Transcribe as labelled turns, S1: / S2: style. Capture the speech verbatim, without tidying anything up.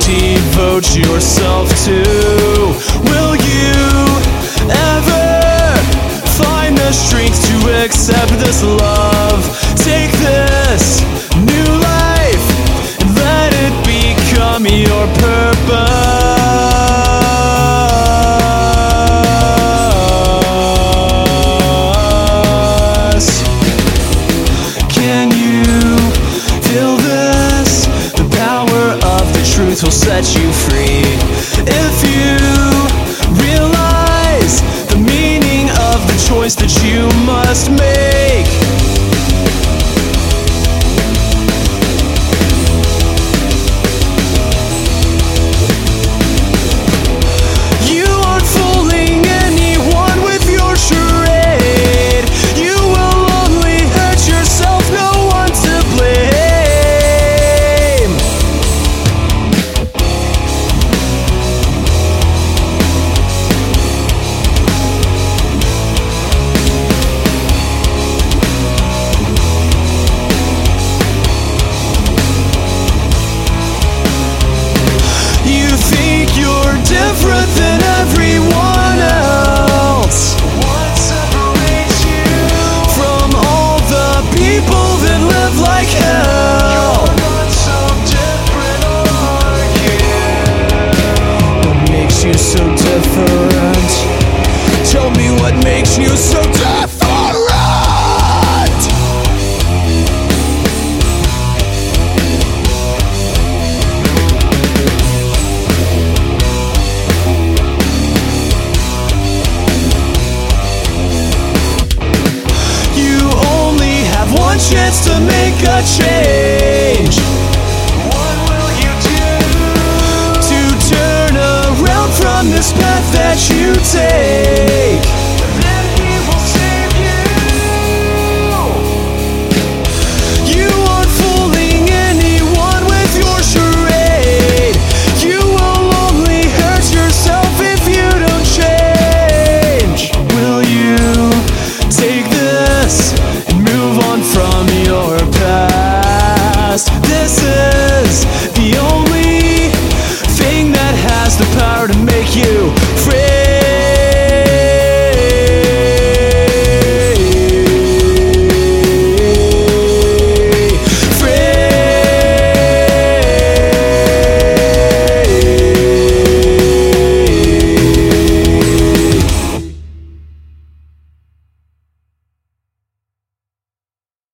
S1: devote yourself to? Will you ever find the strength to accept this love? Take this new life and let it become your purpose. Can you feel this? The power of the truth will set you free. If you realize the meaning of the choice that you must make. You aren't fooling anyone with your charade. You will only hurt yourself, no one to blame. You think you're different than everyone else. What separates you from all the people that live like hell? You're not so different, are you? What makes you so different? Tell me what makes you so different. One chance to make a change. What will you do to turn around from this path that you take?